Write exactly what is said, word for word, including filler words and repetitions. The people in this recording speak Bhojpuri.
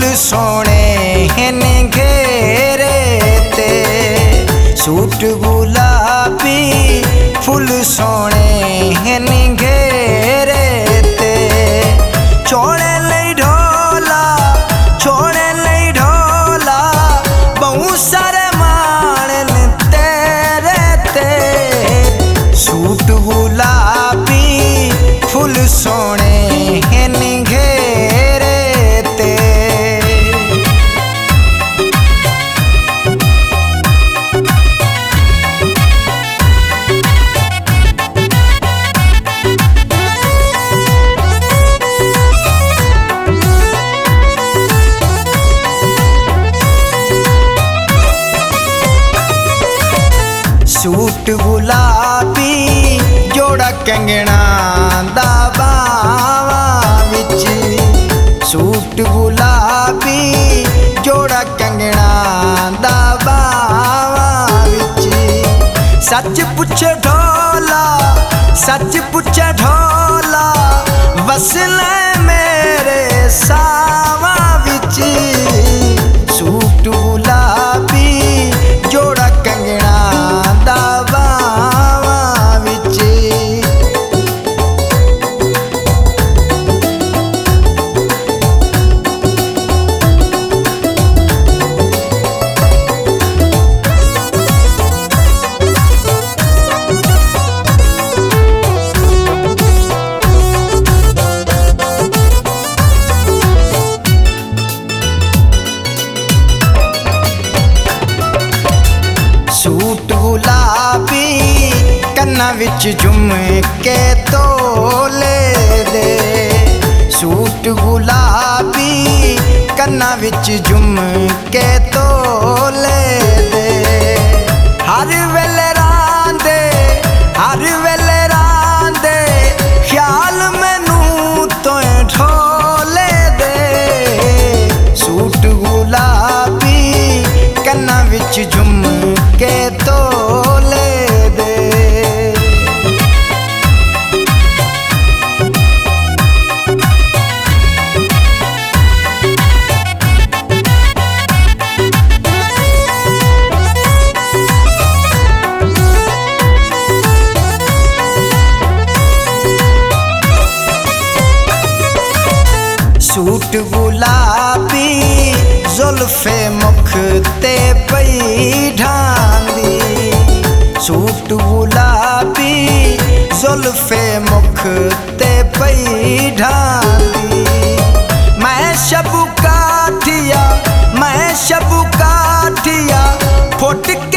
सोने ने घेरे ते, सूट गुलाबी फुल सोने ने घेरे ते, छोड़े लई ढोला छोड़े लई ढोला बहुत सारे माण तेरे ते, सूट गुलाबी फुल सोने ने घेरे ते। सूट गुलाबी जोड़ा कंगना दा बावा विच, सूट गुलाबी जोड़ा कंगना दा बावा विच, सच पुछे ढोला सच पुछे ढोला वसले मेरे सावा विच, सूट गुलाबी जोड़ा कंगना दा बावा विच। सूट गुलाबी कन्ना विच झुमके तोले दे, सूट गुलाबी कन्ना विच झुमके तोले दे, हर वेले रांदे हर वेले रांदे ख्याल मैनू तोए ढोले दे, सूट गुलाबी कन्ना विच झुमके तोले दे। सूट गुलाबी जुल्फे मुख ते पई ढांदी, सूट गुलाबी जुल्फे मुख ते पई ढांदी, मैं शबु काठिया मैं शबु काठिया फुट